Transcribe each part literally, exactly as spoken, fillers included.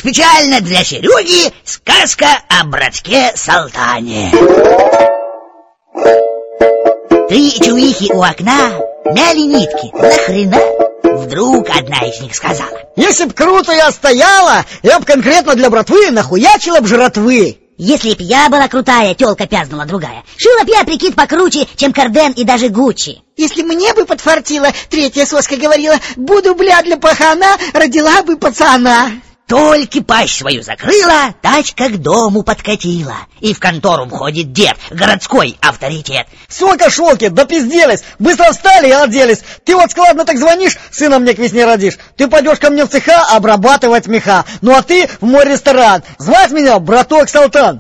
Специально для Сереги сказка о братке Салтане. Три чувихи у окна мяли нитки. Нахрена? Вдруг одна из них сказала: если б круто я стояла, я б конкретно для братвы нахуячила б жратвы. Если б я была крутая, тёлка пязнула другая, шила б я прикид покруче, чем Карден и даже Гуччи. Если мне бы подфартило, третья соска говорила, буду, бля, для пахана, родила бы пацана. Только пасть свою закрыла, тачка к дому подкатила. И в контору входит дед, городской авторитет. Сока-шолки, да пизделись, быстро встали и оделись. Ты вот складно так звонишь, сына мне к весне родишь. Ты пойдешь ко мне в цеха обрабатывать меха. Ну а ты в мой ресторан. Звать меня браток Салтан.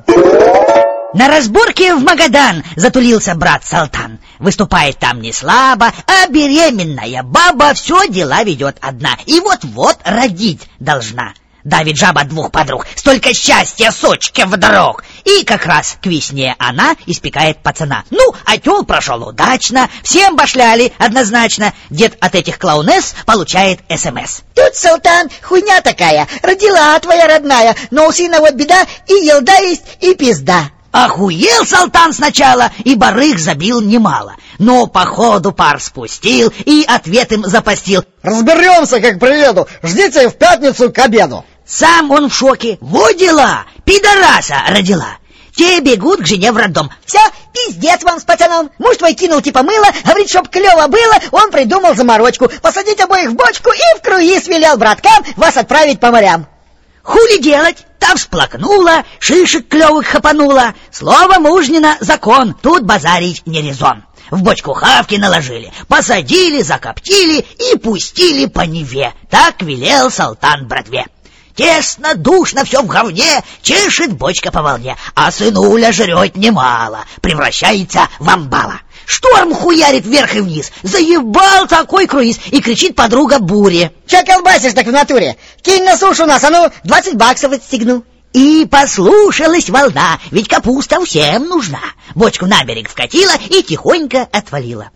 На разборке в Магадан затулился брат Салтан. Выступает там не слабо, а беременная баба все дела ведет одна. И вот-вот родить должна. Давит жаба двух подруг, столько счастья сучке вдруг. И как раз к весне она испекает пацана. Ну, отел прошел удачно, всем башляли однозначно. Дед от этих клоунесс получает СМС. Тут, Салтан, хуйня такая, родила твоя родная, но у сына вот беда, и елда есть, и пизда. Охуел Салтан сначала, и барыг забил немало. Но по ходу пар спустил и ответ им запастил. Разберемся, как приеду, ждите в пятницу к обеду. Сам он в шоке. Вот дела, пидораса родила. Те бегут к жене в роддом. Все, пиздец вам с пацаном. Муж твой кинул типа мыло, говорит, чтоб клево было, он придумал заморочку. Посадить обоих в бочку и в круиз велел браткам вас отправить по морям. Хули делать? Та всплакнула, шишек клевых хапанула. Слово мужнина закон, тут базарить не резон. В бочку хавки наложили, посадили, закоптили и пустили по Неве. Так велел Салтан братве. Тесно, душно, все в говне, чешет бочка по волне, а сынуля жрет немало, превращается в амбала. Шторм хуярит вверх и вниз, заебал такой круиз, и кричит подруга Буре. Че колбасишь так в натуре? Кинь на сушу нас, а ну, двадцать баксов отстегну. И послушалась волна, ведь капуста всем нужна. Бочку на берег вкатила и тихонько отвалила.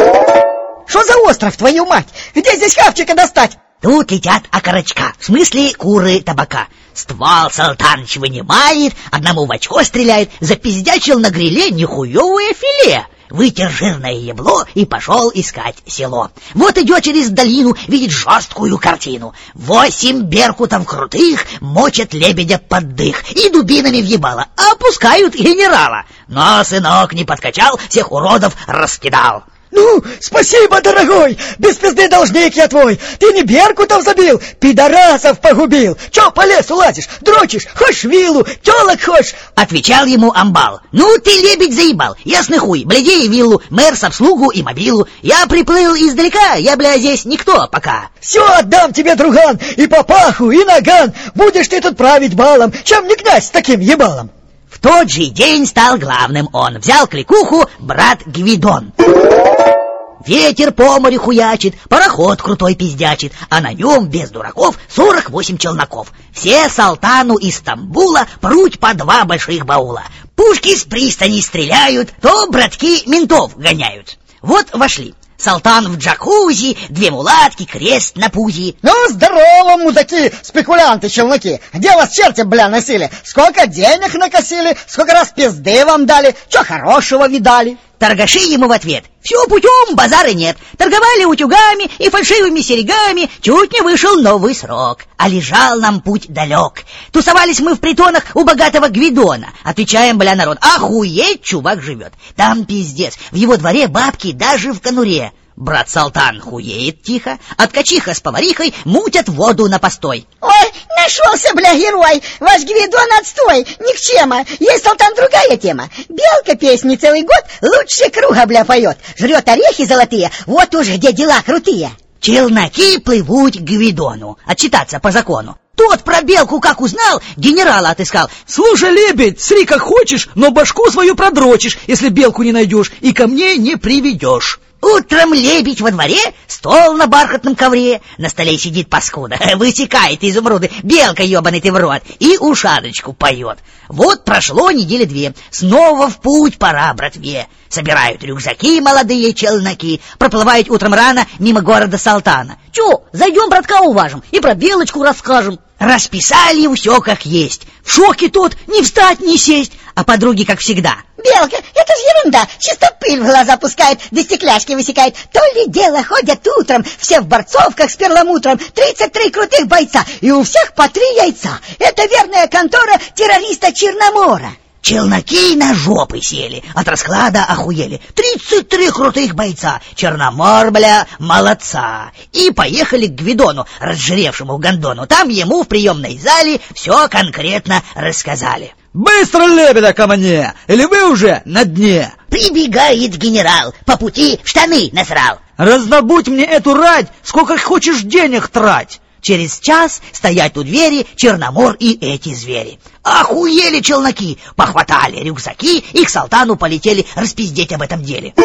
Что за остров, твою мать? Где здесь хавчика достать? Тут летят окорочка, в смысле куры табака. Ствол Салтаныч вынимает, одному в очко стреляет, запиздячил на гриле нихуевое филе. Вытер жирное ебло и пошел искать село. Вот идет через долину, видит жесткую картину. Восемь беркутов крутых мочат лебедя под дых и дубинами въебало, опускают генерала. Но сынок не подкачал, всех уродов раскидал. Ну, спасибо, дорогой, без пизды должник я твой. Ты не беркутов забил, пидорасов погубил. Че по лесу лазишь, дрочишь, хочешь виллу, телок хочешь? Отвечал ему амбал. Ну ты, лебедь, заебал, ясный хуй, бляди и виллу, мэр с обслугу и мобилу. Я приплыл издалека, я, бля, здесь никто пока. Все отдам тебе, друган, и папаху, и наган. Будешь ты тут править балом, чем не князь с таким ебалом. В тот же день стал главным он. Взял кликуху брат Гвидон. Ветер по морю хуячит, пароход крутой пиздячит, а на нем, без дураков, сорок восемь челноков. Все Салтану из Стамбула пруть по два больших баула. Пушки с пристани стреляют, то братки ментов гоняют. Вот вошли. Салтан в джакузи, две мулатки, крест на пузи. Ну, здорово, мудаки, спекулянты, челноки. Где вас черти, бля, носили? Сколько денег накосили? Сколько раз пизды вам дали? Че хорошего видали? Торгаши ему в ответ: все путем, базара нет. Торговали утюгами и фальшивыми серьгами, чуть не вышел новый срок. А лежал нам путь далек. Тусовались мы в притонах у богатого Гвидона. Отвечаем, бля, народ: охуеть, чувак живет. Там пиздец, в его дворе бабки даже в конуре. Брат Салтан хуеет тихо, а ткачиха с поварихой мутят воду на постой. Ой, нашелся, бля, герой. Ваш Гвидон отстой, никчема. Есть, Салтан, другая тема. Белка песни целый год лучше круга, бля, поет. Жрет орехи золотые, вот уж где дела крутые. Челноки плывут к Гвидону, отчитаться по закону. Тот про белку как узнал, генерала отыскал. Слушай, лебедь, сри как хочешь, но башку свою продрочишь, если белку не найдешь, и ко мне не приведешь. Утром лебедь во дворе, стол на бархатном ковре, на столе сидит паскуда, высекает изумруды, белка ебаный ты в рот, и ушаночку поет. Вот прошло недели две, снова в путь пора, братве. Собирают рюкзаки молодые челноки, проплывают утром рано мимо города Салтана. Чё, зайдем братка уважим и про белочку расскажем. Расписали все как есть. В шоке тот, не встать, не сесть, а подруги как всегда. Белка, это ж ерунда, чисто пыль в глаза пускает, да стекляшки высекает. То ли дело ходят утром, все в борцовках с перламутром, тридцать три крутых бойца, и у всех по три яйца. Это верная контора террориста Черномора. Челноки на жопы сели, от расклада охуели. Тридцать три крутых бойца, Черномор, бля, молодца. И поехали к Гвидону, разжиревшему гондону. Там ему в приемной зале все конкретно рассказали. Быстро, лебеда, ко мне, или вы уже на дне? Прибегает генерал, по пути в штаны насрал. Раздобудь мне эту рать, сколько хочешь денег трать. Через час стоять у двери Черномор и эти звери. Охуели челноки, похватали рюкзаки и к Салтану полетели распиздеть об этом деле.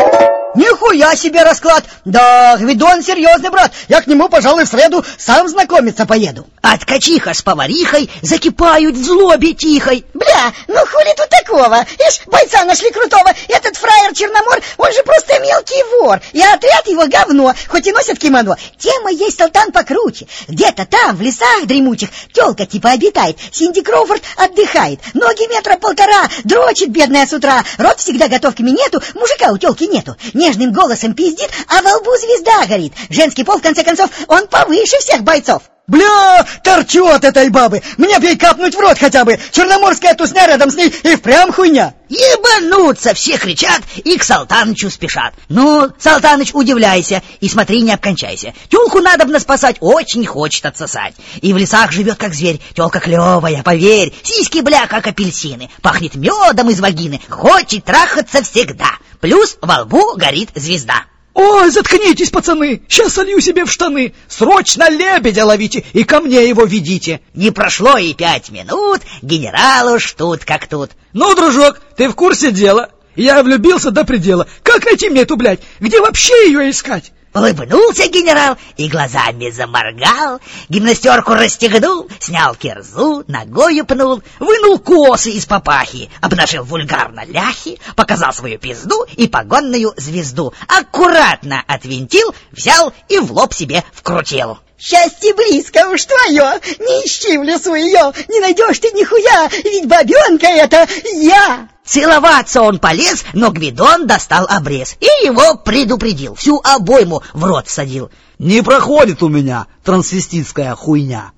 Нихуя себе расклад! Да, Гвидон серьезный брат. Я к нему, пожалуй, в среду сам знакомиться поеду. А ткачиха с поварихой закипают в злобе тихой. Бля, ну хули тут такого? Ишь, бойца нашли крутого. Этот фраер Черномор, он же просто мелкий вор. И отряд его говно, хоть и носит кимоно. Тема есть, Салтан, покруче. Где-то там, в лесах дремучих, тёлка типа обитает. Синди Кроуфорд отдыхает. Ноги метра полтора, дрочит бедная с утра. Рот всегда готов к минету, мужика у тёлки нету. Нежным голосом пиздит, а во лбу звезда горит. Женский пол, в конце концов, он повыше всех бойцов. Бля, торчет этой бабы. Мне б ей капнуть в рот хотя бы. Черноморская тусня рядом с ней и впрямь хуйня. Ебануться, все кричат и к Салтанычу спешат. Ну, Салтаныч, удивляйся и смотри, не обкончайся. Тёлку надобно спасать, очень хочет отсосать. И в лесах живет как зверь, тёлка клевая, поверь. Сиськи, бля, как апельсины, пахнет медом из вагины, хочет трахаться всегда. Плюс во лбу горит звезда. Ой, заткнитесь, пацаны, сейчас солью себе в штаны. Срочно лебедя ловите и ко мне его ведите. Не прошло и пять минут, генерал уж тут как тут. Ну, дружок, ты в курсе дела? Я влюбился до предела. Как найти мне эту, блядь? Где вообще ее искать? Улыбнулся генерал и глазами заморгал, гимнастерку расстегнул, снял кирзу, ногою пнул, вынул косы из папахи, обнажил вульгарно ляхи, показал свою пизду и погонную звезду, аккуратно отвинтил, взял и в лоб себе вкрутил. Счастье близко уж твое, не ищи в лесу ее, не найдешь ты нихуя, ведь бабенка это я. Целоваться он полез, но Гвидон достал обрез и его предупредил, всю обойму в рот всадил. Не проходит у меня трансвеститская хуйня.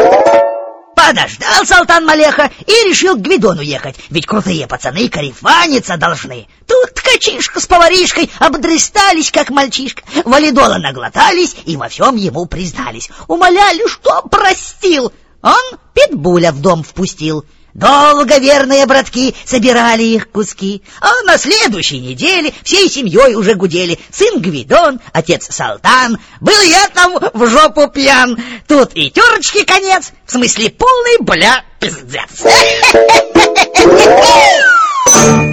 Подождал Салтан Малеха и решил к Гвидону ехать, ведь крутые пацаны карифаниться должны. Тут ткачишка с поваришкой обдрестались, как мальчишка, валидола наглотались и во всем ему признались. Умоляли, что простил. Он питбуля в дом впустил. Долго верные братки собирали их куски, а на следующей неделе всей семьей уже гудели. Сын Гвидон, отец Салтан, был я там в жопу пьян. Тут и терочки конец, в смысле полный, бля, пиздец.